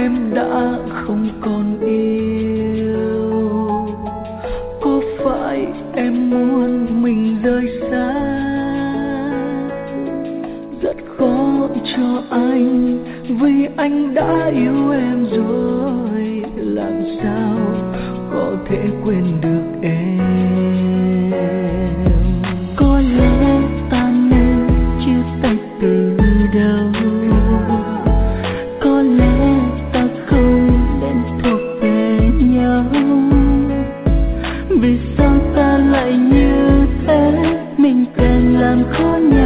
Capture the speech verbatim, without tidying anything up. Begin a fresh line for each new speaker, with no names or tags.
em đã không còn yêu? Có phải em muốn mình rời xa? Rất khó cho anh vì anh đã yêu em rồi, làm sao có thể quên được em? Có lẽ ta nên chia tay từ đầu, có lẽ ta không nên thuộc về nhau. Vì sao ta lại như thế, mình càng làm khó nhau.